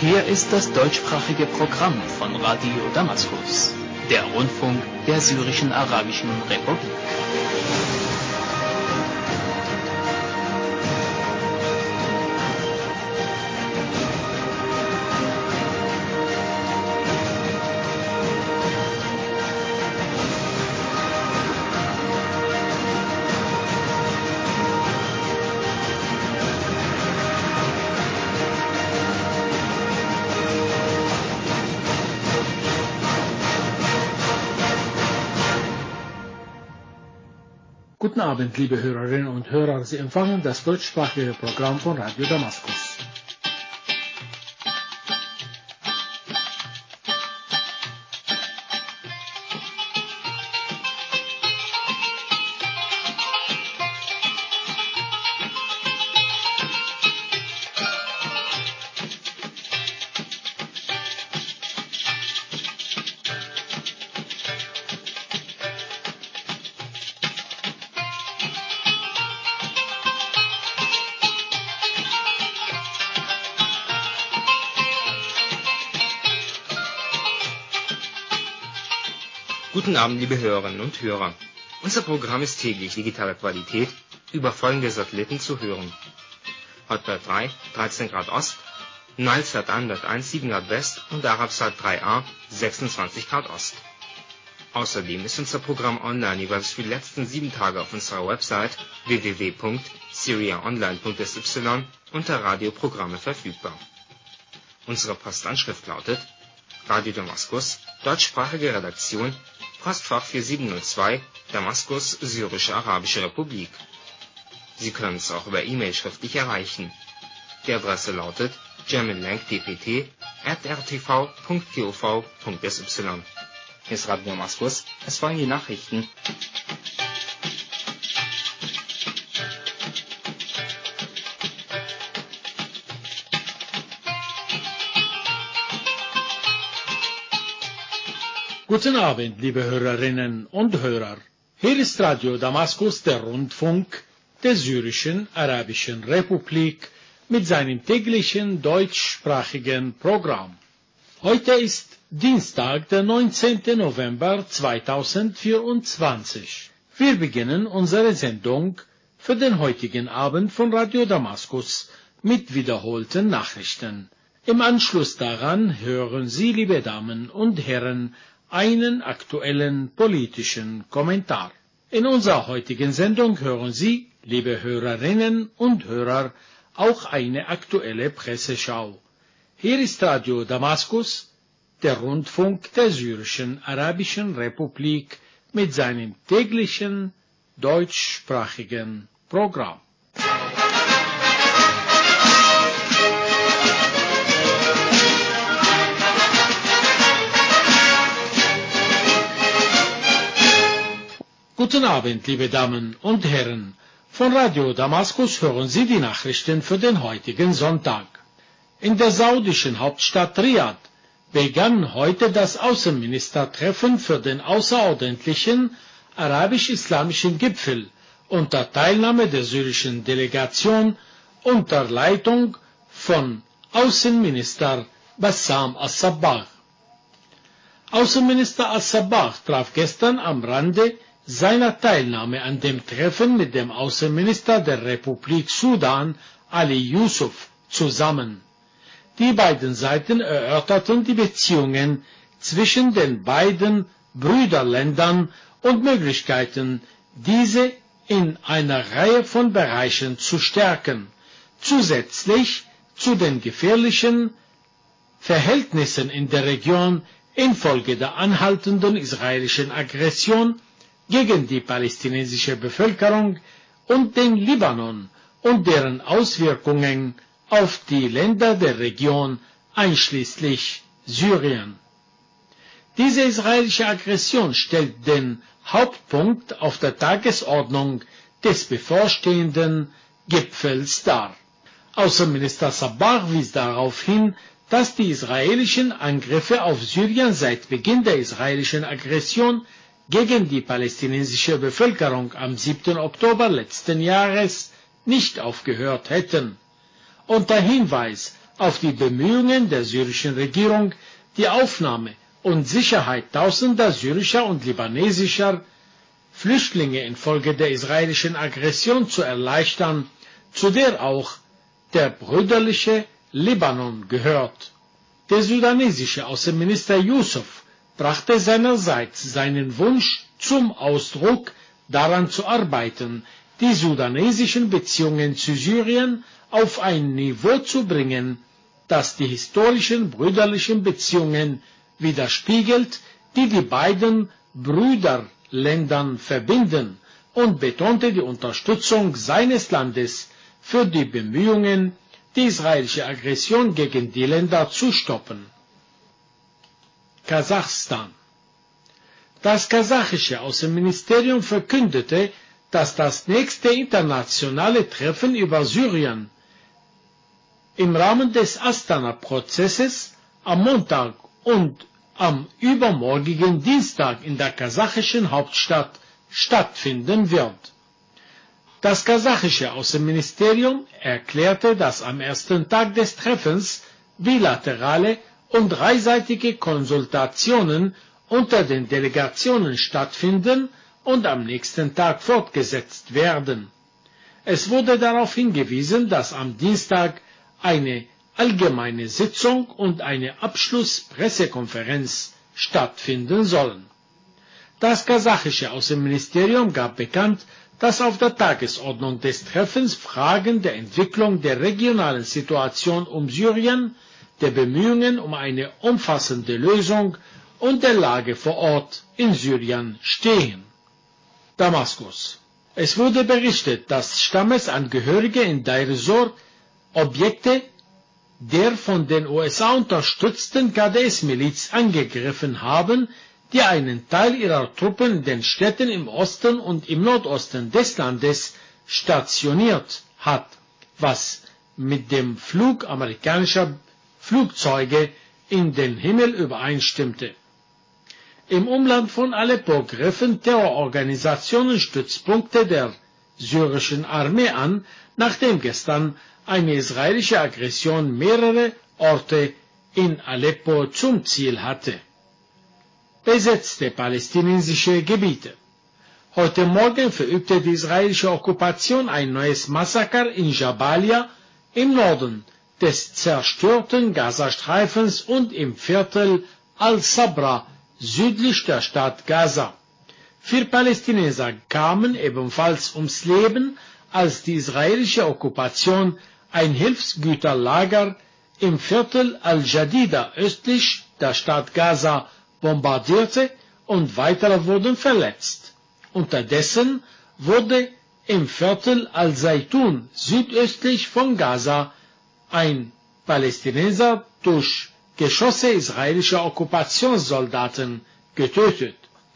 Hier ist das deutschsprachige Programm von Radio Damaskus, der Rundfunk der Syrischen Arabischen Republik. Guten Abend, liebe Hörerinnen und Hörer. Sie empfangen das deutschsprachige Programm von Radio Damaskus. Guten Abend, liebe Hörerinnen und Hörer. Unser Programm ist täglich digitaler Qualität über folgende Satelliten zu hören. Hotbird 3, 13 Grad Ost, Nilesat 101, 7 Grad West und Arabsat 3A, 26 Grad Ost. Außerdem ist unser Programm online jeweils für die letzten 7 Tage auf unserer Website www.syriaonline.sy unter Radioprogramme verfügbar. Unsere Postanschrift lautet Radio Damaskus, deutschsprachige Redaktion, Postfach 4702, Damaskus, Syrische Arabische Republik. Sie können uns auch über E-Mail schriftlich erreichen. Die Adresse lautet germanlanguage@rtv.gov.sy. Hier ist Radio Damaskus, es folgen die Nachrichten. Guten Abend, liebe Hörerinnen und Hörer. Hier ist Radio Damaskus, der Rundfunk der Syrischen Arabischen Republik mit seinem täglichen deutschsprachigen Programm. Heute ist Dienstag, der 19. November 2024. Wir beginnen unsere Sendung für den heutigen Abend von Radio Damaskus mit wiederholten Nachrichten. Im Anschluss daran hören Sie, liebe Damen und Herren, einen aktuellen politischen Kommentar. In unserer heutigen Sendung hören Sie, liebe Hörerinnen und Hörer, auch eine aktuelle Presseschau. Hier ist Radio Damaskus, der Rundfunk der Syrischen Arabischen Republik mit seinem täglichen deutschsprachigen Programm. Guten Abend, liebe Damen und Herren. Von Radio Damaskus hören Sie die Nachrichten für den heutigen Sonntag. In der saudischen Hauptstadt Riad begann heute das Außenministertreffen für den außerordentlichen arabisch-islamischen Gipfel unter Teilnahme der syrischen Delegation unter Leitung von Außenminister Bassam al-Sabbagh. Außenminister al-Sabbagh traf gestern am Rande seiner Teilnahme an dem Treffen mit dem Außenminister der Republik Sudan, Ali Yusuf, zusammen. Die beiden Seiten erörterten die Beziehungen zwischen den beiden Brüderländern und Möglichkeiten, diese in einer Reihe von Bereichen zu stärken, zusätzlich zu den gefährlichen Verhältnissen in der Region infolge der anhaltenden israelischen Aggression gegen die palästinensische Bevölkerung und den Libanon und deren Auswirkungen auf die Länder der Region einschließlich Syrien. Diese israelische Aggression stellt den Hauptpunkt auf der Tagesordnung des bevorstehenden Gipfels dar. Außenminister Sabbagh wies darauf hin, dass die israelischen Angriffe auf Syrien seit Beginn der israelischen Aggression gegen die palästinensische Bevölkerung am 7. Oktober letzten Jahres nicht aufgehört hätten. Unter Hinweis auf die Bemühungen der syrischen Regierung, die Aufnahme und Sicherheit tausender syrischer und libanesischer Flüchtlinge infolge der israelischen Aggression zu erleichtern, zu der auch der brüderliche Libanon gehört. Der sudanesische Außenminister Yusuf brachte seinerseits seinen Wunsch zum Ausdruck, daran zu arbeiten, die sudanesischen Beziehungen zu Syrien auf ein Niveau zu bringen, das die historischen brüderlichen Beziehungen widerspiegelt, die die beiden Brüderländern verbinden, und betonte die Unterstützung seines Landes für die Bemühungen, die israelische Aggression gegen die Länder zu stoppen. Kasachstan. Das kasachische Außenministerium verkündete, dass das nächste internationale Treffen über Syrien im Rahmen des Astana-Prozesses am Montag und am übermorgigen Dienstag in der kasachischen Hauptstadt stattfinden wird. Das kasachische Außenministerium erklärte, dass am ersten Tag des Treffens bilaterale und dreiseitige Konsultationen unter den Delegationen stattfinden und am nächsten Tag fortgesetzt werden. Es wurde darauf hingewiesen, dass am Dienstag eine allgemeine Sitzung und eine Abschlusspressekonferenz stattfinden sollen. Das kasachische Außenministerium gab bekannt, dass auf der Tagesordnung des Treffens Fragen der Entwicklung der regionalen Situation um Syrien, der Bemühungen um eine umfassende Lösung und der Lage vor Ort in Syrien stehen. Damaskus. Es wurde berichtet, dass Stammesangehörige in Deir ez-Zor Objekte der von den USA unterstützten KDS-Miliz angegriffen haben, die einen Teil ihrer Truppen in den Städten im Osten und im Nordosten des Landes stationiert hat, was mit dem Flug amerikanischer Flugzeuge in den Himmel übereinstimmte. Im Umland von Aleppo griffen Terrororganisationen Stützpunkte der syrischen Armee an, nachdem gestern eine israelische Aggression mehrere Orte in Aleppo zum Ziel hatte. Besetzte palästinensische Gebiete. Heute Morgen verübte die israelische Okkupation ein neues Massaker in Jabalia im Norden des zerstörten Gazastreifens und im Viertel Al-Sabra südlich der Stadt Gaza. 4 Palästinenser kamen ebenfalls ums Leben, als die israelische Okkupation ein Hilfsgüterlager im Viertel Al-Jadida östlich der Stadt Gaza bombardierte und weitere wurden verletzt. Unterdessen wurde im Viertel Al-Zaitun südöstlich von Gaza ein Palästinenser durch Geschosse israelischer Okkupationssoldaten getötet.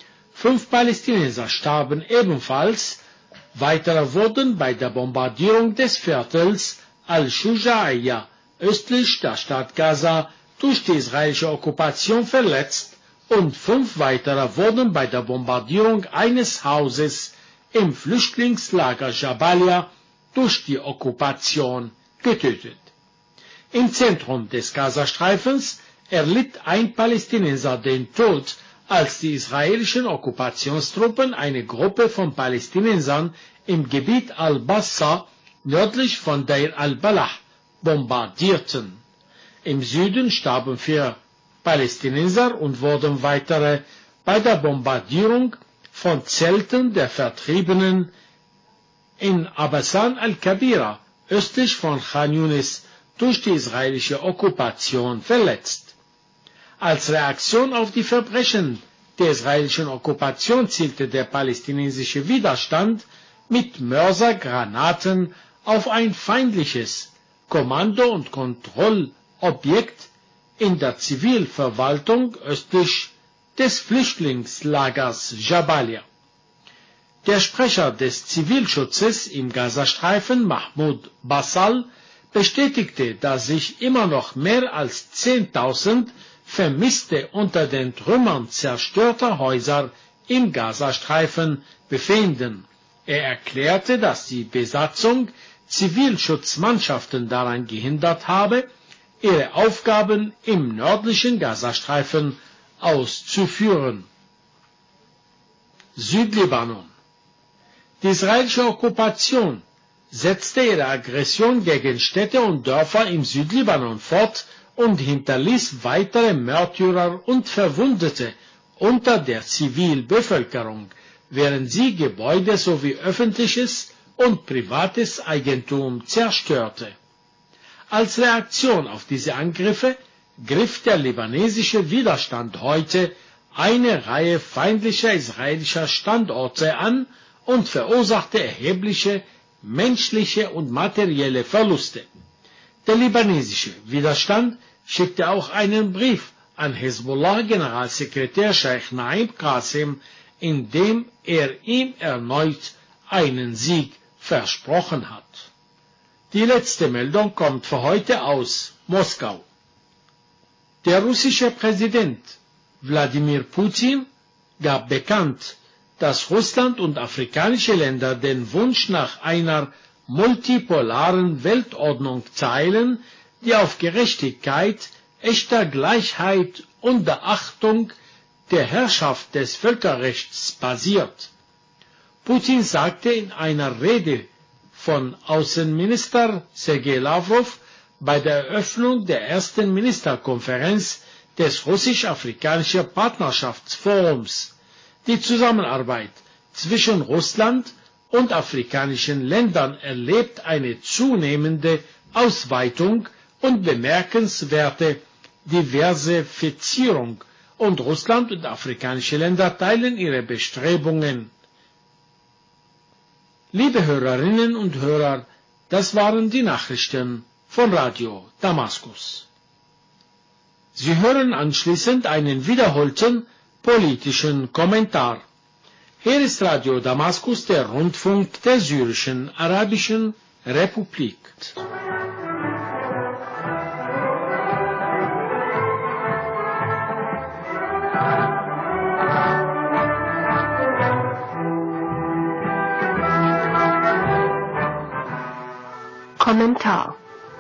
5 Palästinenser starben ebenfalls, weitere wurden bei der Bombardierung des Viertels Al-Shuja'iyya östlich der Stadt Gaza durch die israelische Okkupation verletzt und 5 weitere wurden bei der Bombardierung eines Hauses im Flüchtlingslager Jabalia durch die Okkupation getötet. Im Zentrum des Gazastreifens erlitt ein Palästinenser den Tod, als die israelischen Okkupationstruppen eine Gruppe von Palästinensern im Gebiet Al-Bassa nördlich von Deir al-Balah bombardierten. Im Süden starben 4 Palästinenser und wurden weitere bei der Bombardierung von Zelten der Vertriebenen in Abasan al-Kabira östlich von Khan Yunis durch die israelische Okkupation verletzt. Als Reaktion auf die Verbrechen der israelischen Okkupation zielte der palästinensische Widerstand mit Mörsergranaten auf ein feindliches Kommando- und Kontrollobjekt in der Zivilverwaltung östlich des Flüchtlingslagers Jabalia. Der Sprecher des Zivilschutzes im Gazastreifen, Mahmoud Bassal, bestätigte, dass sich immer noch mehr als 10.000 Vermisste unter den Trümmern zerstörter Häuser im Gazastreifen befinden. Er erklärte, dass die Besatzung Zivilschutzmannschaften daran gehindert habe, ihre Aufgaben im nördlichen Gazastreifen auszuführen. Südlibanon. Die israelische Okkupation setzte ihre Aggression gegen Städte und Dörfer im Südlibanon fort und hinterließ weitere Märtyrer und Verwundete unter der Zivilbevölkerung, während sie Gebäude sowie öffentliches und privates Eigentum zerstörte. Als Reaktion auf diese Angriffe griff der libanesische Widerstand heute eine Reihe feindlicher israelischer Standorte an und verursachte erhebliche menschliche und materielle Verluste. Der libanesische Widerstand schickte auch einen Brief an Hezbollah-Generalsekretär Sheikh Naim Qasim, in dem er ihm erneut einen Sieg versprochen hat. Die letzte Meldung kommt für heute aus Moskau. Der russische Präsident Wladimir Putin gab bekannt, dass Russland und afrikanische Länder den Wunsch nach einer multipolaren Weltordnung teilen, die auf Gerechtigkeit, echter Gleichheit und der Achtung der Herrschaft des Völkerrechts basiert. Putin sagte in einer Rede von Außenminister Sergei Lavrov bei der Eröffnung der ersten Ministerkonferenz des Russisch-Afrikanischen Partnerschaftsforums: Die Zusammenarbeit zwischen Russland und afrikanischen Ländern erlebt eine zunehmende Ausweitung und bemerkenswerte Diversifizierung, und Russland und afrikanische Länder teilen ihre Bestrebungen. Liebe Hörerinnen und Hörer, das waren die Nachrichten von Radio Damaskus. Sie hören anschließend einen wiederholten politischen Kommentar. Hier ist Radio Damaskus, der Rundfunk der Syrischen Arabischen Republik. Kommentar.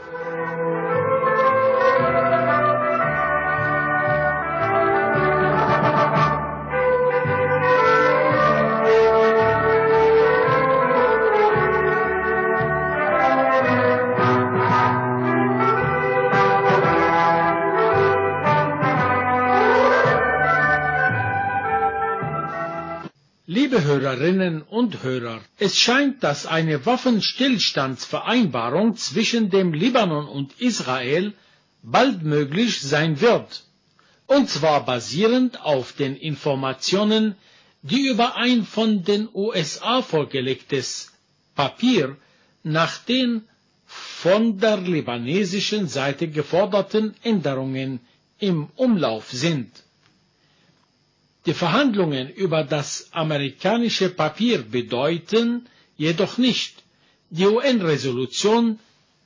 Liebe Hörerinnen und Hörer, es scheint, dass eine Waffenstillstandsvereinbarung zwischen dem Libanon und Israel bald möglich sein wird, und zwar basierend auf den Informationen, die über ein von den USA vorgelegtes Papier nach den von der libanesischen Seite geforderten Änderungen im Umlauf sind. Die Verhandlungen über das amerikanische Papier bedeuten jedoch nicht, die UN-Resolution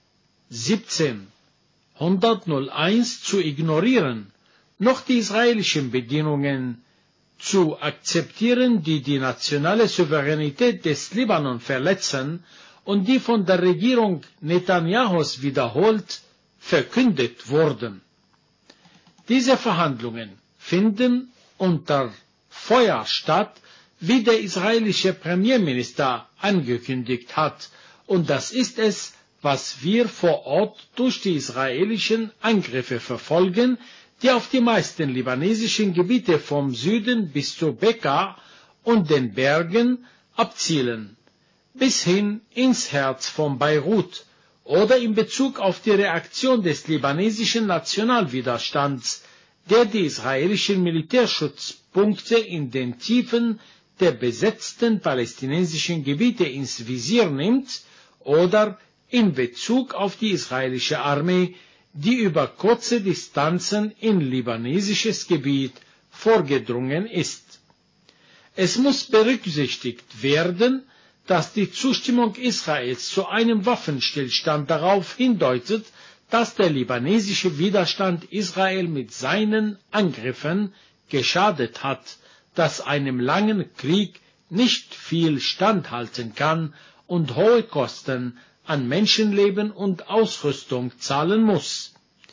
1701 zu ignorieren, noch die israelischen Bedingungen zu akzeptieren, die die nationale Souveränität des Libanon verletzen und die von der Regierung Netanyahus wiederholt verkündet wurden. Diese Verhandlungen finden unter Feuer statt, wie der israelische Premierminister angekündigt hat, und das ist es, was wir vor Ort durch die israelischen Angriffe verfolgen, die auf die meisten libanesischen Gebiete vom Süden bis zu Bekaa und den Bergen abzielen, bis hin ins Herz von Beirut, oder in Bezug auf die Reaktion des libanesischen Nationalwiderstands, der die israelischen Militärschutzpunkte in den Tiefen der besetzten palästinensischen Gebiete ins Visier nimmt, oder in Bezug auf die israelische Armee, die über kurze Distanzen in libanesisches Gebiet vorgedrungen ist. Es muss berücksichtigt werden, dass die Zustimmung Israels zu einem Waffenstillstand darauf hindeutet, dass der libanesische Widerstand Israel mit seinen Angriffen geschadet hat, dass einem langen Krieg nicht viel standhalten kann und hohe Kosten an Menschenleben und Ausrüstung zahlen muss.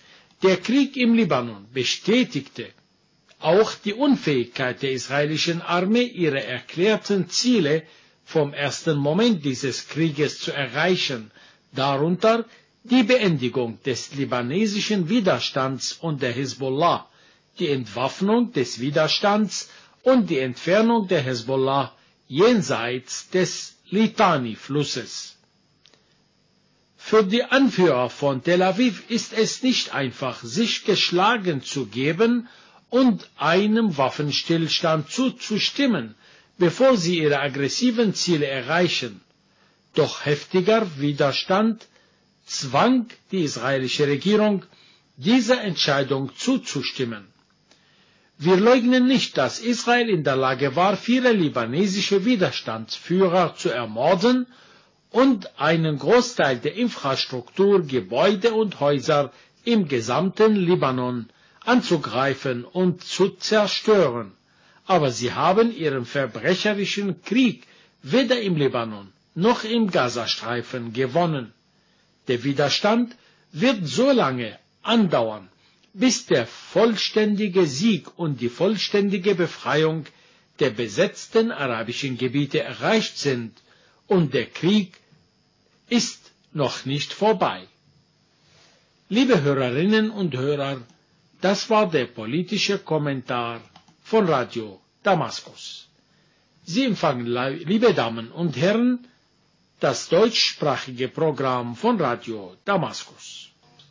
Der Krieg im Libanon bestätigte auch die Unfähigkeit der israelischen Armee, ihre erklärten Ziele vom ersten Moment dieses Krieges zu erreichen, darunter die Beendigung des libanesischen Widerstands und der Hisbollah, die Entwaffnung des Widerstands und die Entfernung der Hisbollah jenseits des Litani-Flusses. Für die Anführer von Tel Aviv ist es nicht einfach, sich geschlagen zu geben und einem Waffenstillstand zuzustimmen, bevor sie ihre aggressiven Ziele erreichen. Doch heftiger Widerstand zwang die israelische Regierung, dieser Entscheidung zuzustimmen. Wir leugnen nicht, dass Israel in der Lage war, viele libanesische Widerstandsführer zu ermorden und einen Großteil der Infrastruktur, Gebäude und Häuser im gesamten Libanon anzugreifen und zu zerstören. Aber sie haben ihren verbrecherischen Krieg weder im Libanon noch im Gazastreifen gewonnen. Der Widerstand wird so lange andauern, bis der vollständige Sieg und die vollständige Befreiung der besetzten arabischen Gebiete erreicht sind, und der Krieg ist noch nicht vorbei. Liebe Hörerinnen und Hörer, das war der politische Kommentar von Radio Damaskus. Sie empfangen, liebe Damen und Herren, das deutschsprachige Programm von Radio Damaskus.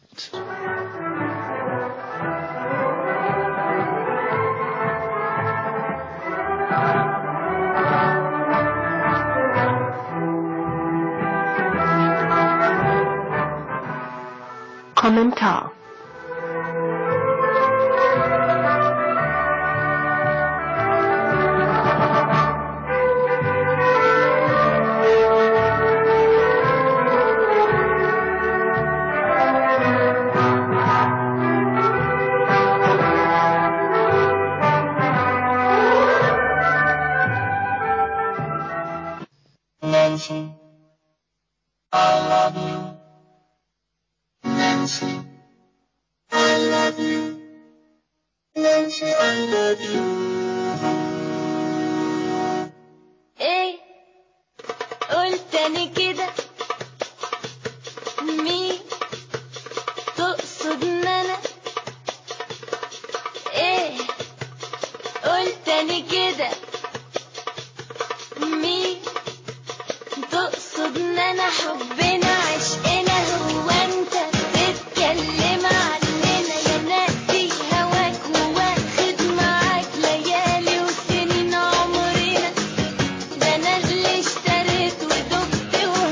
Kommentar. Nancy, I love you. Nancy, I love you. Nancy, I love you. ايه قول تاني كده مين تقصد ان انا ايه قول تاني كده مين تقصد ان انا حبنا عشقنا هو انت بتتكلم عننا يا نادي هواك واخد معاك ليالي وسنين عمرنا ده انا اللي اشتريت ودقت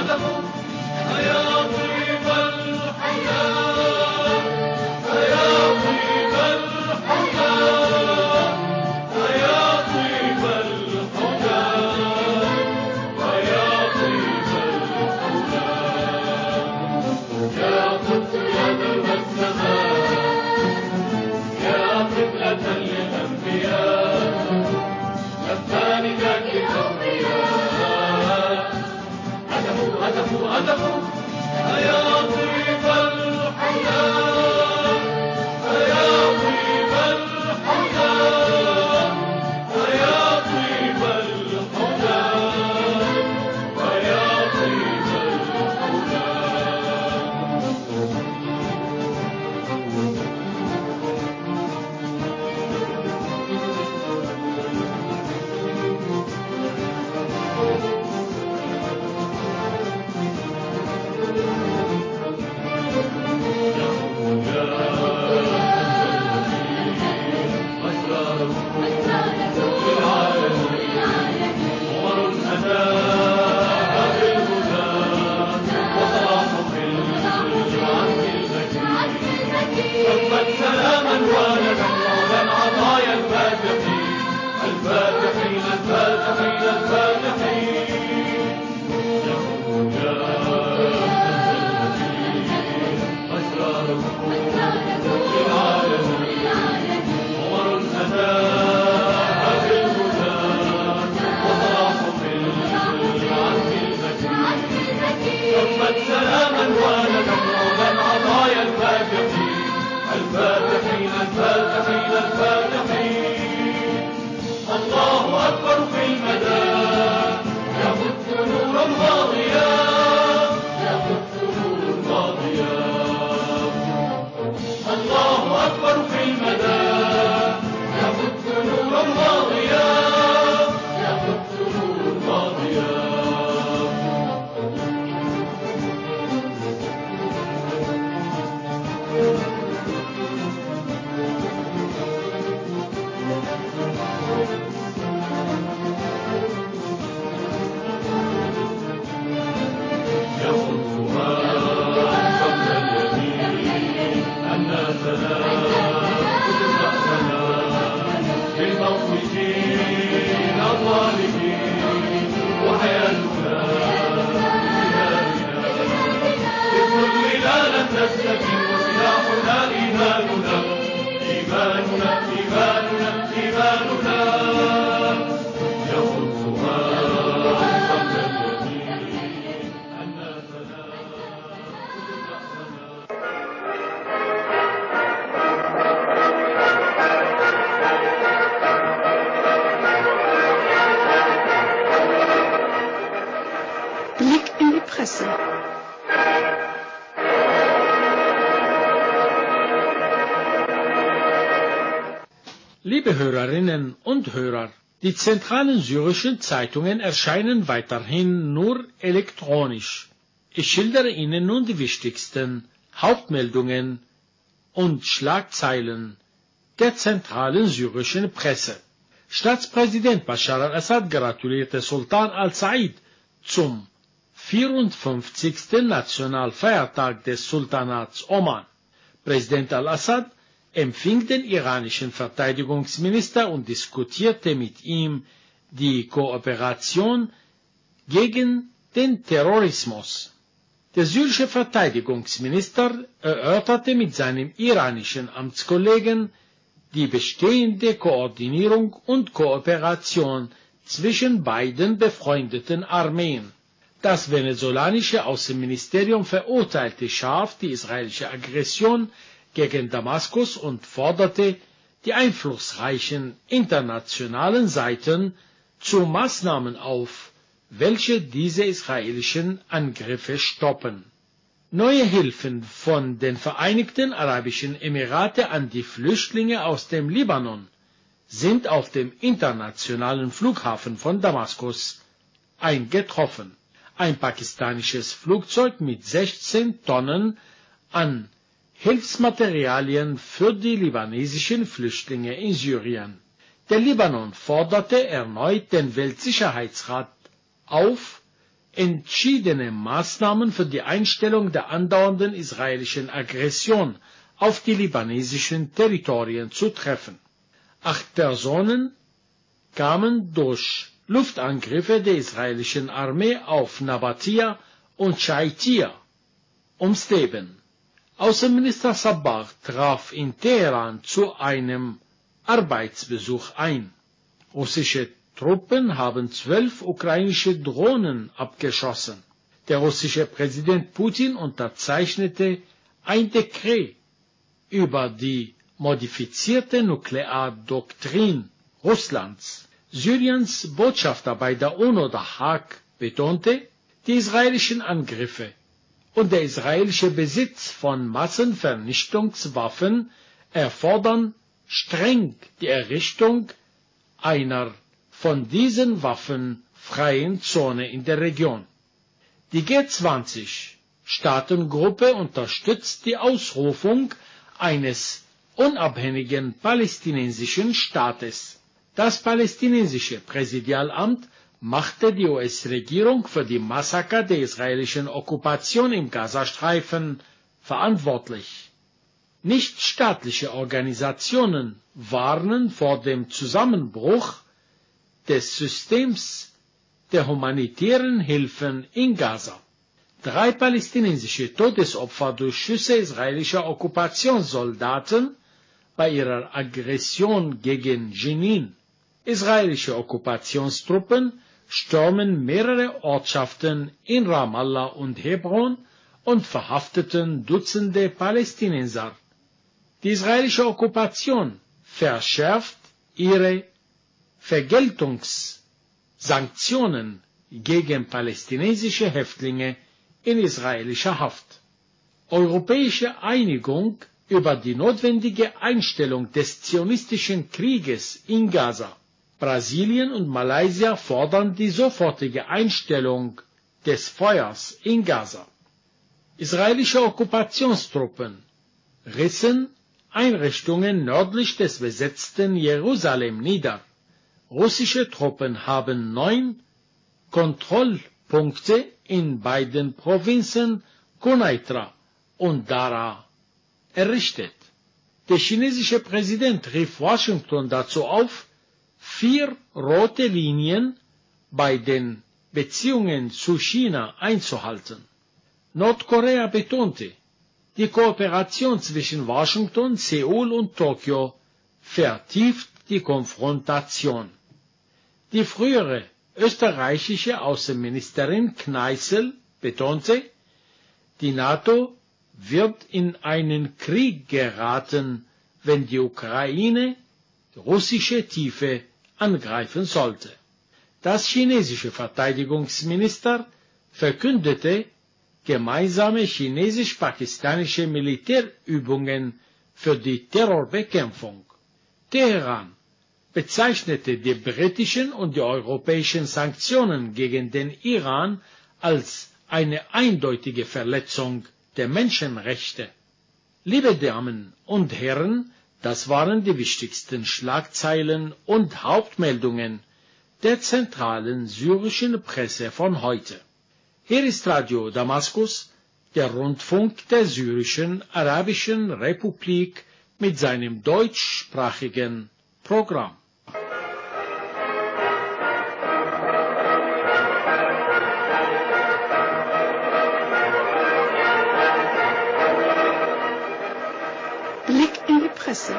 Liebe Hörerinnen und Hörer, die zentralen syrischen Zeitungen erscheinen weiterhin nur elektronisch. Ich schildere Ihnen nun die wichtigsten Hauptmeldungen und Schlagzeilen der zentralen syrischen Presse. Staatspräsident Bashar al-Assad gratulierte Sultan al-Said zum 54. Nationalfeiertag des Sultanats Oman. Präsident al-Assad empfing den iranischen Verteidigungsminister und diskutierte mit ihm die Kooperation gegen den Terrorismus. Der syrische Verteidigungsminister erörterte mit seinem iranischen Amtskollegen die bestehende Koordinierung und Kooperation zwischen beiden befreundeten Armeen. Das venezolanische Außenministerium verurteilte scharf die israelische Aggression gegen Damaskus und forderte die einflussreichen internationalen Seiten zu Maßnahmen auf, welche diese israelischen Angriffe stoppen. Neue Hilfen von den Vereinigten Arabischen Emiraten an die Flüchtlinge aus dem Libanon sind auf dem internationalen Flughafen von Damaskus eingetroffen. Ein pakistanisches Flugzeug mit 16 Tonnen an Hilfsmaterialien für die libanesischen Flüchtlinge in Syrien. Der Libanon forderte erneut den Weltsicherheitsrat auf, entschiedene Maßnahmen für die Einstellung der andauernden israelischen Aggression auf die libanesischen Territorien zu treffen. 8 Personen kamen durch Luftangriffe der israelischen Armee auf Nabatia und Shaitia ums Leben. Außenminister Sabah traf in Teheran zu einem Arbeitsbesuch ein. Russische Truppen haben 12 ukrainische Drohnen abgeschossen. Der russische Präsident Putin unterzeichnete ein Dekret über die modifizierte Nukleardoktrin Russlands. Syriens Botschafter bei der UNO, der Haag, betonte, die israelischen Angriffe und der israelische Besitz von Massenvernichtungswaffen erfordern streng die Errichtung einer von diesen Waffen freien Zone in der Region. Die G20-Staatengruppe unterstützt die Ausrufung eines unabhängigen palästinensischen Staates. Das palästinensische Präsidialamt machte die US-Regierung für die Massaker der israelischen Okkupation im Gazastreifen verantwortlich. Nichtstaatliche Organisationen warnen vor dem Zusammenbruch des Systems der humanitären Hilfen in Gaza. 3 palästinensische Todesopfer durch Schüsse israelischer Okkupationssoldaten bei ihrer Aggression gegen Jenin. Israelische Okkupationstruppen stürmen mehrere Ortschaften in Ramallah und Hebron und verhafteten Dutzende Palästinenser. Die israelische Okkupation verschärft ihre Vergeltungssanktionen gegen palästinensische Häftlinge in israelischer Haft. Europäische Einigung über die notwendige Einstellung des zionistischen Krieges in Gaza. Brasilien und Malaysia fordern die sofortige Einstellung des Feuers in Gaza. Israelische Okkupationstruppen rissen Einrichtungen nördlich des besetzten Jerusalem nieder. Russische Truppen haben 9 Kontrollpunkte in beiden Provinzen Quneitra und Daraa errichtet. Der chinesische Präsident rief Washington dazu auf, 4 rote Linien bei den Beziehungen zu China einzuhalten. Nordkorea betonte, die Kooperation zwischen Washington, Seoul und Tokio vertieft die Konfrontation. Die frühere österreichische Außenministerin Kneißl betonte, die NATO wird in einen Krieg geraten, wenn die Ukraine russische Tiefe angreifen sollte. Das chinesische Verteidigungsminister verkündete gemeinsame chinesisch-pakistanische Militärübungen für die Terrorbekämpfung. Teheran bezeichnete die britischen und die europäischen Sanktionen gegen den Iran als eine eindeutige Verletzung der Menschenrechte. Liebe Damen und Herren, das waren die wichtigsten Schlagzeilen und Hauptmeldungen der zentralen syrischen Presse von heute. Hier ist Radio Damaskus, der Rundfunk der syrischen Arabischen Republik mit seinem deutschsprachigen Programm. Blick in die Presse.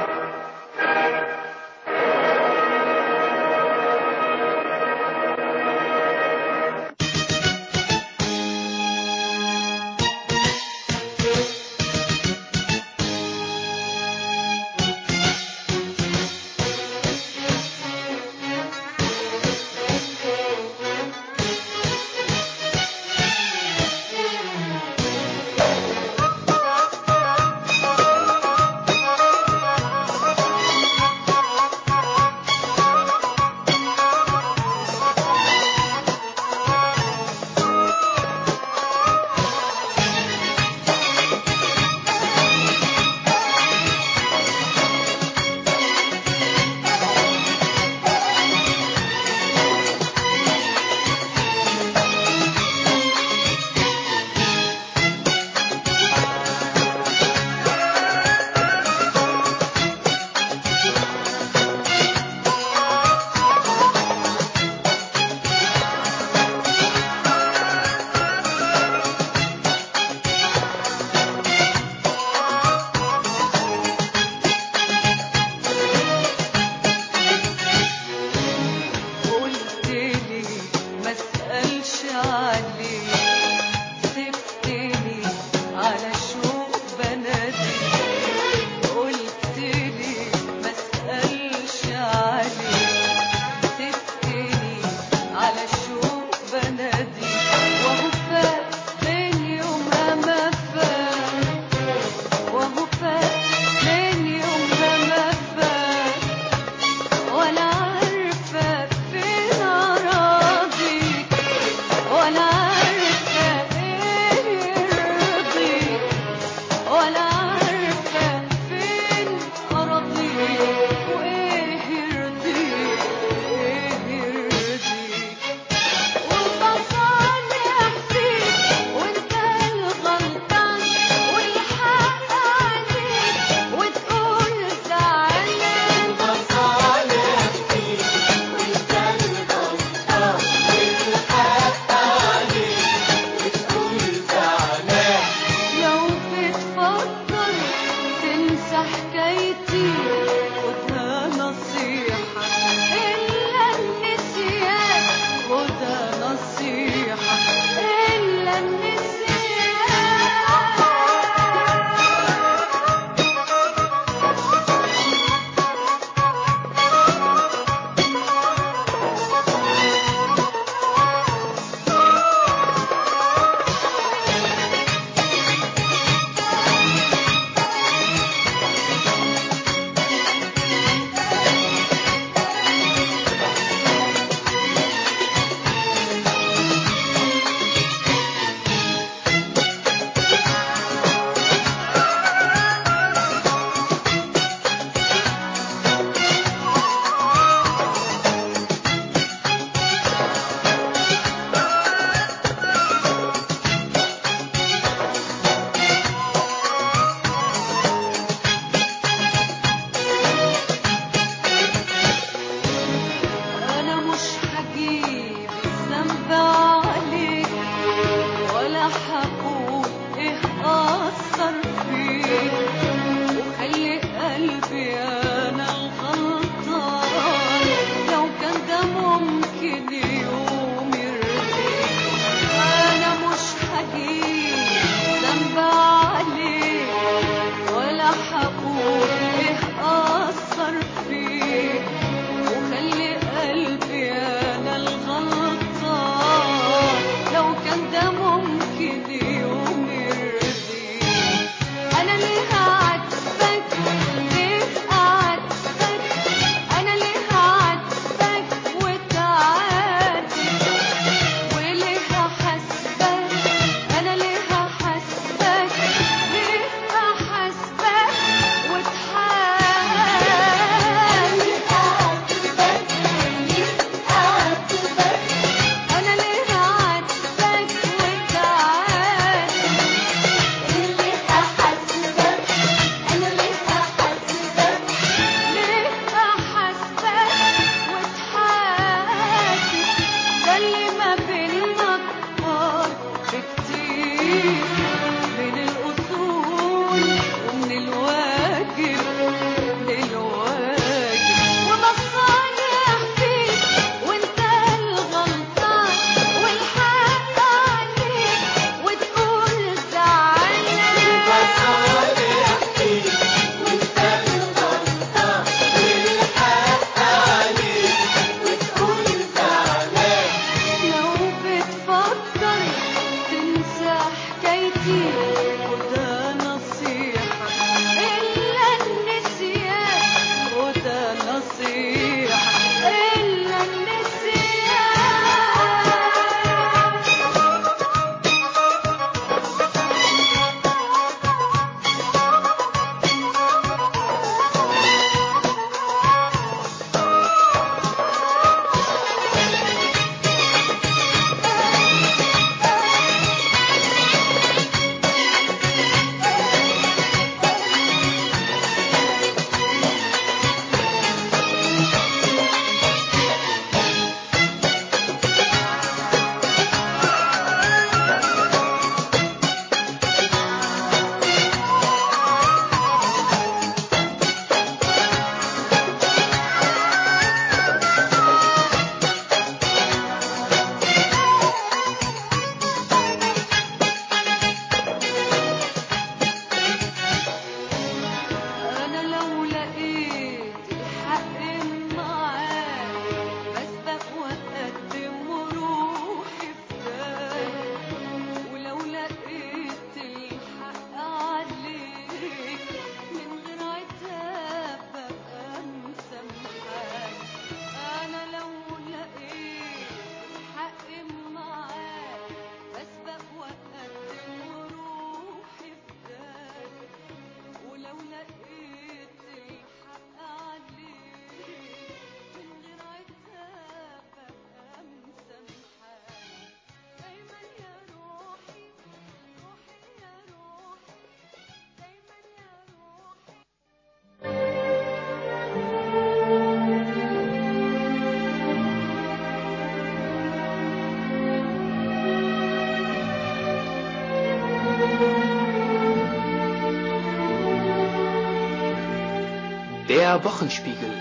Der Wochenspiegel.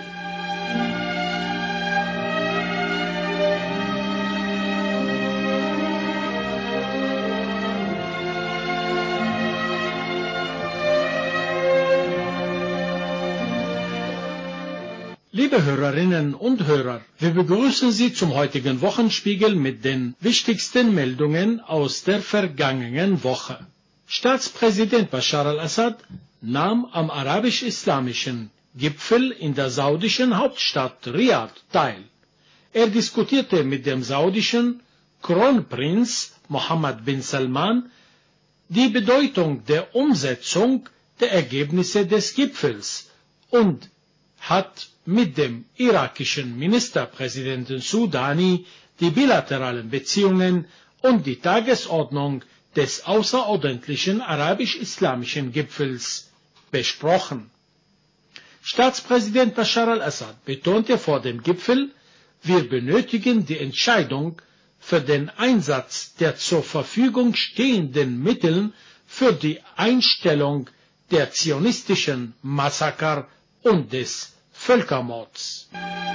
Liebe Hörerinnen und Hörer, wir begrüßen Sie zum heutigen Wochenspiegel mit den wichtigsten Meldungen aus der vergangenen Woche. Staatspräsident Bashar al-Assad nahm am arabisch-islamischen Gipfel in der saudischen Hauptstadt Riyadh teil. Er diskutierte mit dem saudischen Kronprinz Mohammed bin Salman die Bedeutung der Umsetzung der Ergebnisse des Gipfels und hat mit dem irakischen Ministerpräsidenten Soudani die bilateralen Beziehungen und die Tagesordnung des außerordentlichen arabisch-islamischen Gipfels besprochen. Staatspräsident Bashar al-Assad betonte vor dem Gipfel, wir benötigen die Entscheidung für den Einsatz der zur Verfügung stehenden Mittel für die Einstellung der zionistischen Massaker und des Völkermords.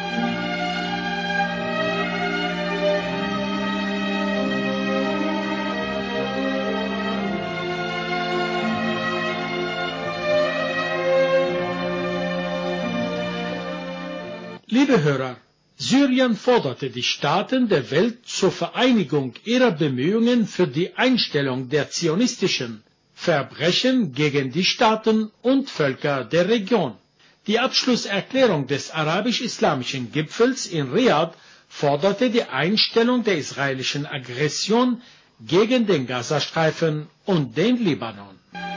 Liebe Hörer, Syrien forderte die Staaten der Welt zur Vereinigung ihrer Bemühungen für die Einstellung der zionistischen Verbrechen gegen die Staaten und Völker der Region. Die Abschlusserklärung des arabisch-islamischen Gipfels in Riyadh forderte die Einstellung der israelischen Aggression gegen den Gazastreifen und den Libanon.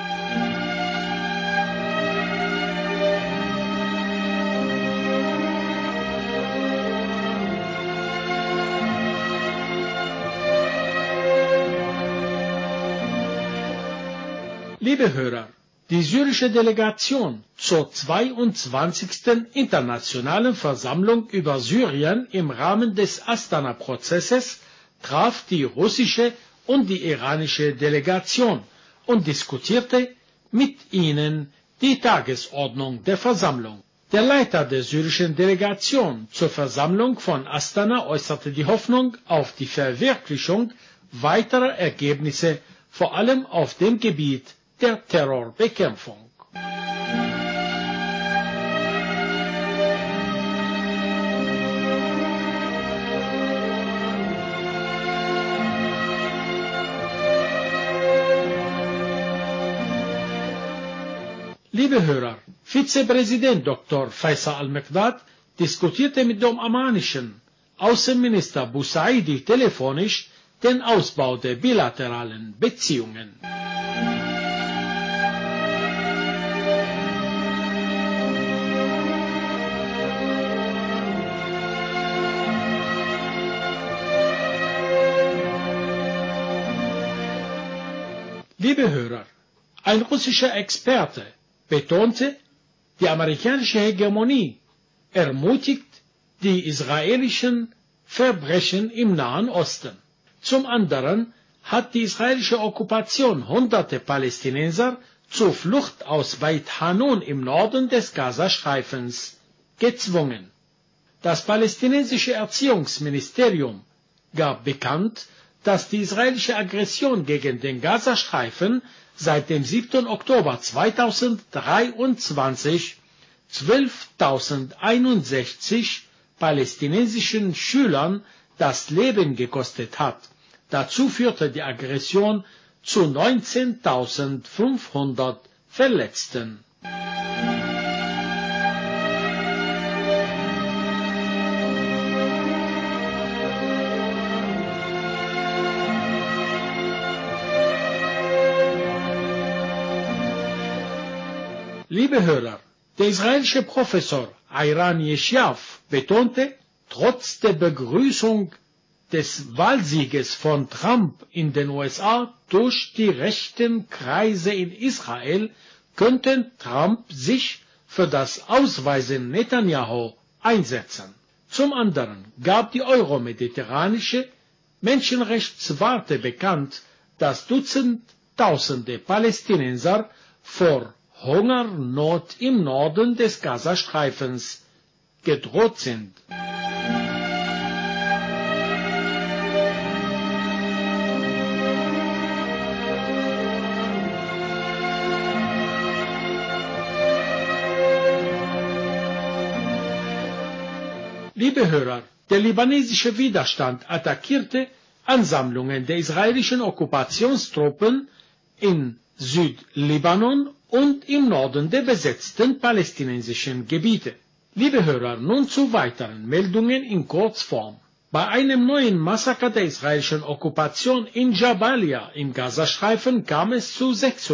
Liebe Hörer, die syrische Delegation zur 22. Internationalen Versammlung über Syrien im Rahmen des Astana-Prozesses traf die russische und die iranische Delegation und diskutierte mit ihnen die Tagesordnung der Versammlung. Der Leiter der syrischen Delegation zur Versammlung von Astana äußerte die Hoffnung auf die Verwirklichung weiterer Ergebnisse, vor allem auf dem Gebiet der Terrorbekämpfung. Liebe Hörer, Vizepräsident Dr. Faisal al-Mekdad diskutierte mit dem omanischen Außenminister Busaidi telefonisch den Ausbau der bilateralen Beziehungen. Liebe Hörer, ein russischer Experte betonte, die amerikanische Hegemonie ermutigt die israelischen Verbrechen im Nahen Osten. Zum anderen hat die israelische Okkupation hunderte Palästinenser zur Flucht aus Beit Hanun im Norden des Gazastreifens gezwungen. Das palästinensische Erziehungsministerium gab bekannt, dass die israelische Aggression gegen den Gazastreifen seit dem 7. Oktober 2023 12.061 palästinensischen Schülern das Leben gekostet hat. Dazu führte die Aggression zu 19.500 Verletzten. Liebe Hörer, der israelische Professor Ayran Yeshav betonte, trotz der Begrüßung des Wahlsieges von Trump in den USA durch die rechten Kreise in Israel könnte Trump sich für das Ausweisen Netanyahu einsetzen. Zum anderen gab die euromediterranische Menschenrechtswarte bekannt, dass Dutzendtausende Palästinenser vor Hungernot im Norden des Gazastreifens gedroht sind. Liebe Hörer, der libanesische Widerstand attackierte Ansammlungen der israelischen Okkupationstruppen in Südlibanon und im Norden der besetzten palästinensischen Gebiete. Liebe Hörer, nun zu weiteren Meldungen in Kurzform. Bei einem neuen Massaker der israelischen Okkupation in Jabalia im Gazastreifen kam es zu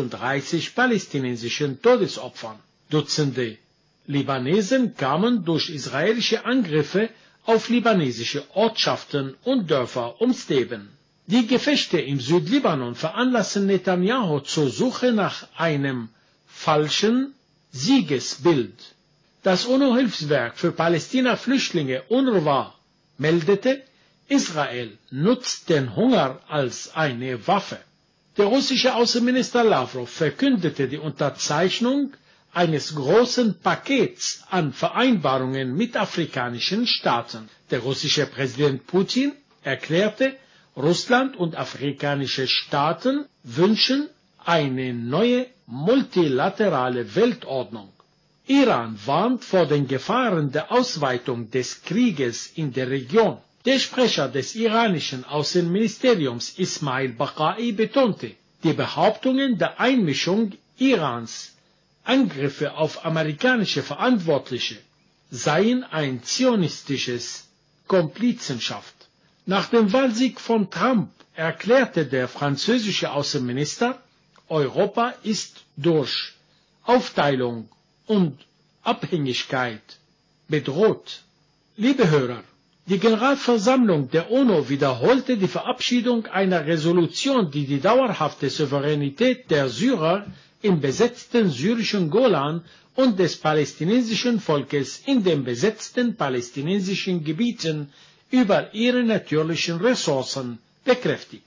36 palästinensischen Todesopfern. Dutzende Libanesen kamen durch israelische Angriffe auf libanesische Ortschaften und Dörfer ums Leben. Die Gefechte im Südlibanon veranlassen Netanyahu zur Suche nach einem falschen Siegesbild. Das UNO-Hilfswerk für Palästina-Flüchtlinge UNRWA meldete, Israel nutzt den Hunger als eine Waffe. Der russische Außenminister Lavrov verkündete die Unterzeichnung eines großen Pakets an Vereinbarungen mit afrikanischen Staaten. Der russische Präsident Putin erklärte, Russland und afrikanische Staaten wünschen eine neue multilaterale Weltordnung. Iran warnt vor den Gefahren der Ausweitung des Krieges in der Region. Der Sprecher des iranischen Außenministeriums Ismail Baqai betonte, die Behauptungen der Einmischung Irans Angriffe auf amerikanische Verantwortliche seien ein zionistisches Komplizenschaft. Nach dem Wahlsieg von Trump erklärte der französische Außenminister, Europa ist durch Aufteilung und Abhängigkeit bedroht. Liebe Hörer, die Generalversammlung der UNO wiederholte die Verabschiedung einer Resolution, die die dauerhafte Souveränität der Syrer im besetzten syrischen Golan und des palästinensischen Volkes in den besetzten palästinensischen Gebieten über ihre natürlichen Ressourcen bekräftigt.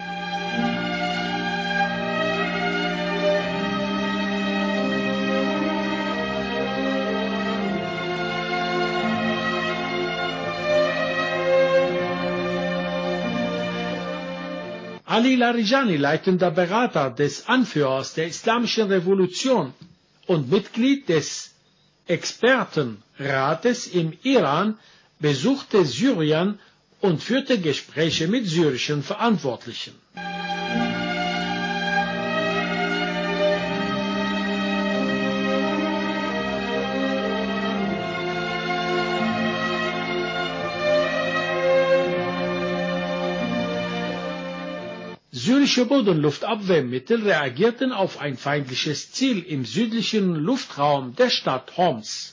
Ali Larijani, leitender Berater des Anführers der Islamischen Revolution und Mitglied des Expertenrates im Iran, besuchte Syrien und führte Gespräche mit syrischen Verantwortlichen. Syrische Bodenluftabwehrmittel reagierten auf ein feindliches Ziel im südlichen Luftraum der Stadt Homs.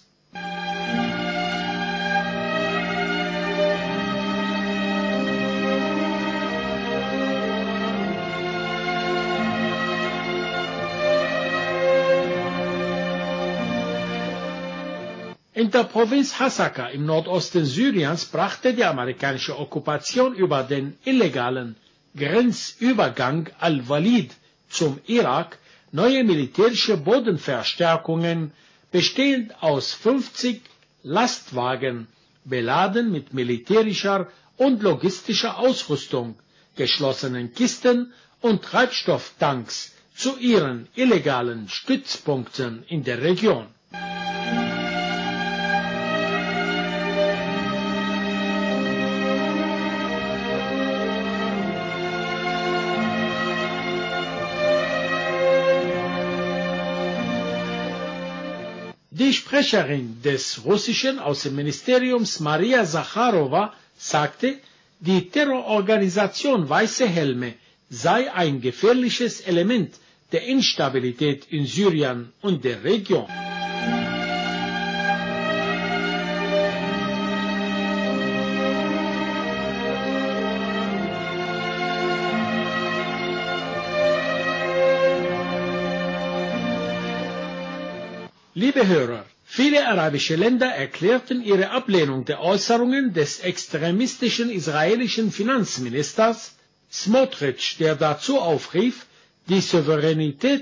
In der Provinz Hasaka im Nordosten Syriens brachte die amerikanische Okkupation über den illegalen Grenzübergang Al-Walid zum Irak neue militärische Bodenverstärkungen, bestehend aus 50 Lastwagen, beladen mit militärischer und logistischer Ausrüstung, geschlossenen Kisten und Treibstofftanks zu ihren illegalen Stützpunkten in der Region. Die Sprecherin des russischen Außenministeriums Maria Sacharowa sagte, die Terrororganisation Weiße Helme sei ein gefährliches Element der Instabilität in Syrien und der Region. Liebe Hörer, viele arabische Länder erklärten ihre Ablehnung der Äußerungen des extremistischen israelischen Finanzministers Smotrich, der dazu aufrief, die Souveränität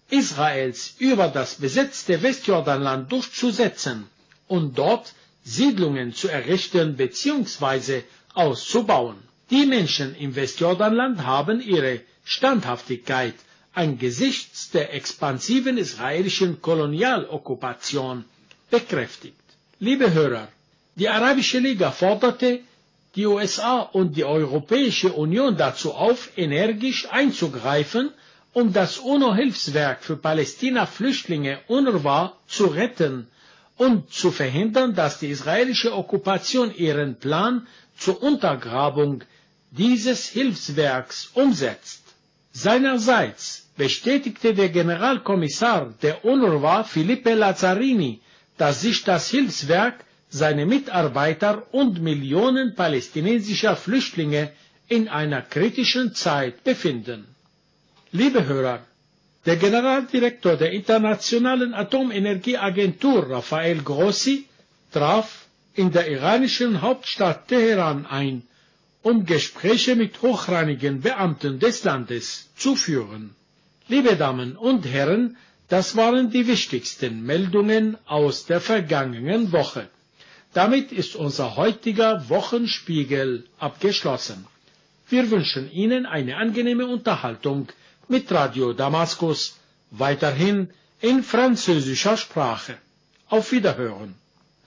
Israels über das besetzte Westjordanland durchzusetzen und dort Siedlungen zu errichten bzw. auszubauen. Die Menschen im Westjordanland haben ihre Standhaftigkeit angesichts der expansiven israelischen Kolonialokkupation bekräftigt. Liebe Hörer, die Arabische Liga forderte die USA und die Europäische Union dazu auf, energisch einzugreifen, um das UNO-Hilfswerk für Palästina-Flüchtlinge UNRWA zu retten und zu verhindern, dass die israelische Okkupation ihren Plan zur Untergrabung dieses Hilfswerks umsetzt. Seinerseits bestätigte der Generalkommissar der UNRWA Filippe Lazzarini, dass sich das Hilfswerk, seine Mitarbeiter und Millionen palästinensischer Flüchtlinge in einer kritischen Zeit befinden. Liebe Hörer, der Generaldirektor der Internationalen Atomenergieagentur Rafael Grossi traf in der iranischen Hauptstadt Teheran ein, um Gespräche mit hochrangigen Beamten des Landes zu führen. Liebe Damen und Herren, das waren die wichtigsten Meldungen aus der vergangenen Woche. Damit ist unser heutiger Wochenspiegel abgeschlossen. Wir wünschen Ihnen eine angenehme Unterhaltung mit Radio Damaskus, weiterhin in französischer Sprache. Auf Wiederhören.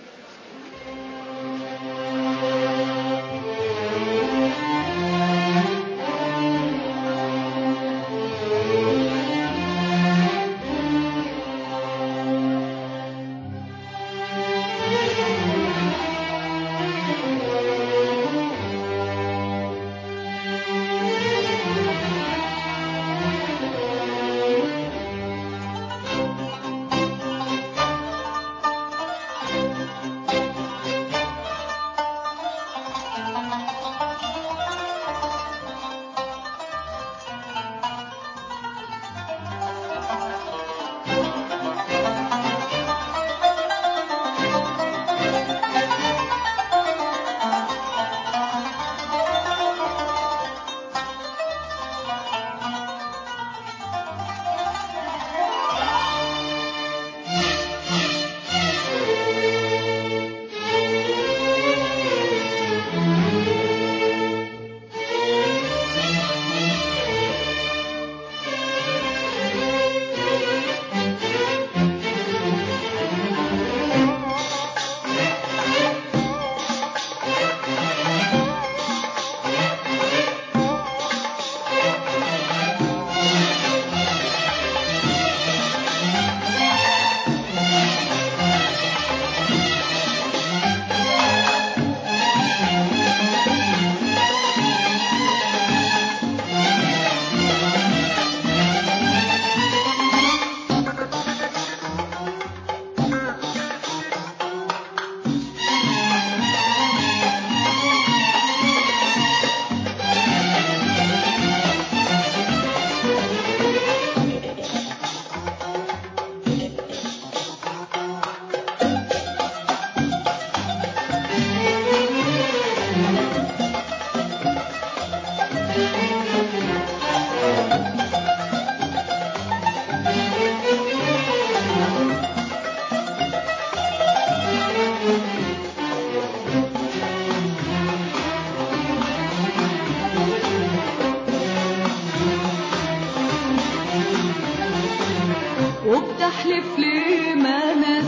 وبتحلف لي ما انا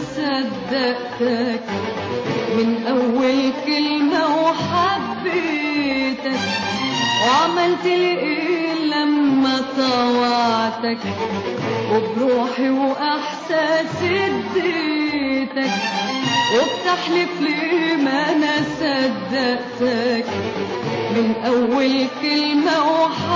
صدقتك من اول كلمة وحبيتك وعملت لي ايه لما طوعتك وبروحي واحساسي اديتك وبتحلف لي ما انا صدقتك من اول كلمة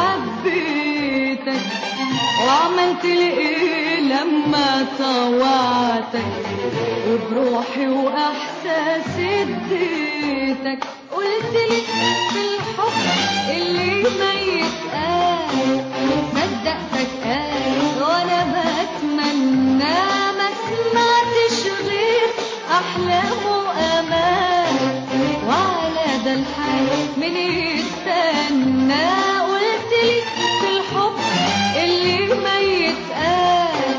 وحبيتك وعملت لي ايه لما طوعتك وبروحي واحساسي اديتك قلت لي في الحب اللي ما يتقال صدقتك قال وانا بتمنى ما سمعتش غير احلام وامان وعلى ده الحال من يستنى قلت لي في الحب اللي ما يتقال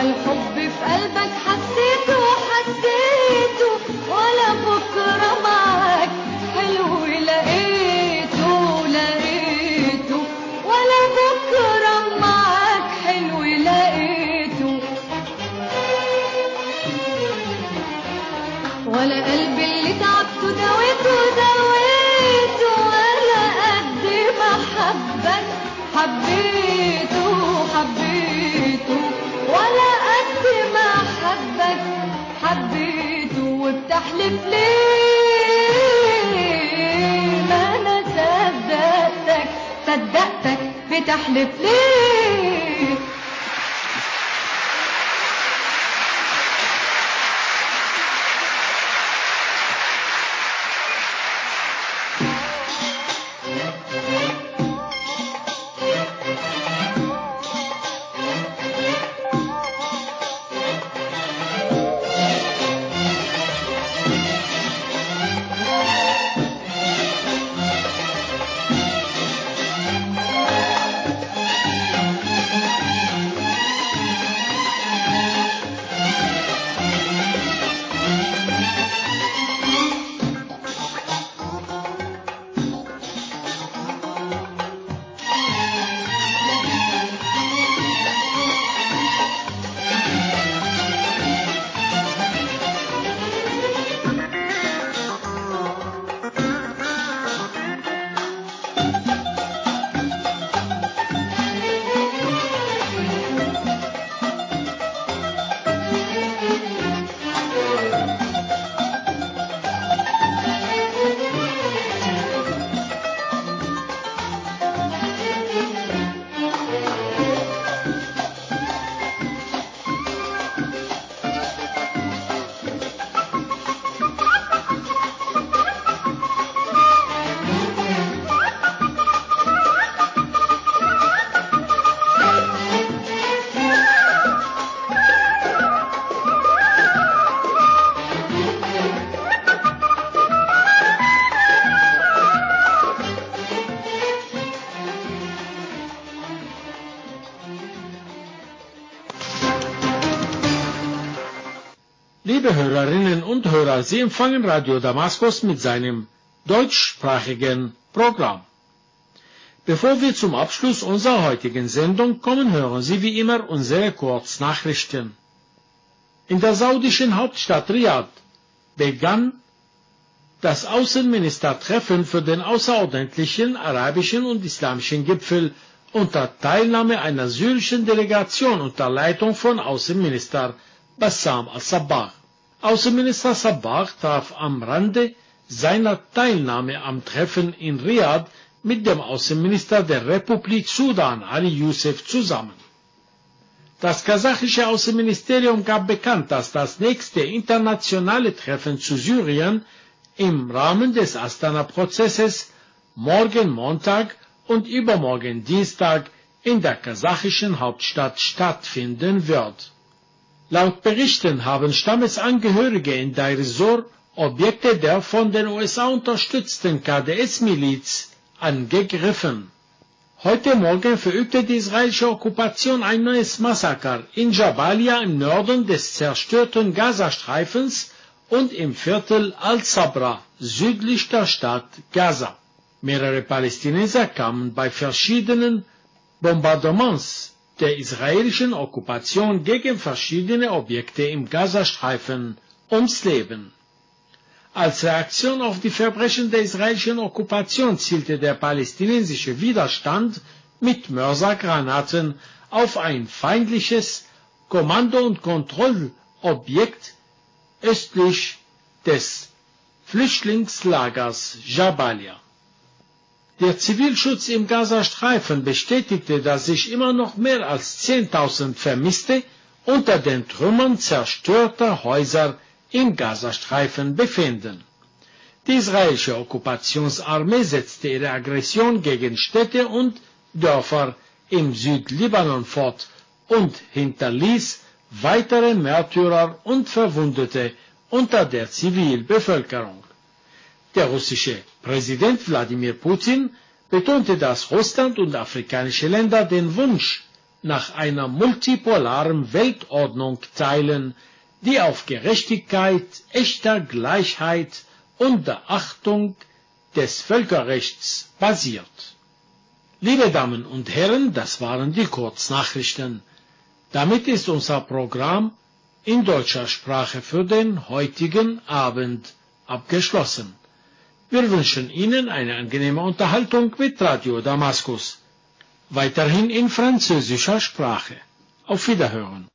الحب في قلبك حسيته ولا بكرة معاك حلو لقيته ولا بكرة معاك حلو لقيته ولا قلبي اللي تعبته دويته ولا قد ما حبيته ولا قد ما حبيته وبتحلف ليه ما انا صدقتك بتحلف ليه Liebe Hörerinnen und Hörer, Sie empfangen Radio Damaskus mit seinem deutschsprachigen Programm. Bevor wir zum Abschluss unserer heutigen Sendung kommen, hören Sie wie immer unsere Kurznachrichten. In der saudischen Hauptstadt Riyadh begann das Außenministertreffen für den außerordentlichen arabischen und islamischen Gipfel unter Teilnahme einer syrischen Delegation unter Leitung von Außenminister Bassam al-Sabah. Außenminister Sabah traf am Rande seiner Teilnahme am Treffen in Riyadh mit dem Außenminister der Republik Sudan, Ali Yusuf, zusammen. Das kasachische Außenministerium gab bekannt, dass das nächste internationale Treffen zu Syrien im Rahmen des Astana-Prozesses morgen Montag und übermorgen Dienstag in der kasachischen Hauptstadt stattfinden wird. Laut Berichten haben Stammesangehörige in Deir ez-Zor Objekte der von den USA unterstützten KDS-Miliz angegriffen. Heute Morgen verübte die israelische Okkupation ein neues Massaker in Jabalia im Norden des zerstörten Gazastreifens und im Viertel Al-Sabra südlich der Stadt Gaza. Mehrere Palästinenser kamen bei verschiedenen Bombardements der israelischen Okkupation gegen verschiedene Objekte im Gazastreifen ums Leben. Als Reaktion auf die Verbrechen der israelischen Okkupation zielte der palästinensische Widerstand mit Mörsergranaten auf ein feindliches Kommando- und Kontrollobjekt östlich des Flüchtlingslagers Jabalia. Der Zivilschutz im Gazastreifen bestätigte, dass sich immer noch mehr als 10.000 Vermisste unter den Trümmern zerstörter Häuser im Gazastreifen befinden. Die israelische Okkupationsarmee setzte ihre Aggression gegen Städte und Dörfer im Südlibanon fort und hinterließ weitere Märtyrer und Verwundete unter der Zivilbevölkerung. Der russische Präsident Wladimir Putin betonte, dass Russland und afrikanische Länder den Wunsch nach einer multipolaren Weltordnung teilen, die auf Gerechtigkeit, echter Gleichheit und der Achtung des Völkerrechts basiert. Liebe Damen und Herren, das waren die Kurznachrichten. Damit ist unser Programm in deutscher Sprache für den heutigen Abend abgeschlossen. Wir wünschen Ihnen eine angenehme Unterhaltung mit Radio Damaskus. Weiterhin in französischer Sprache. Auf Wiederhören.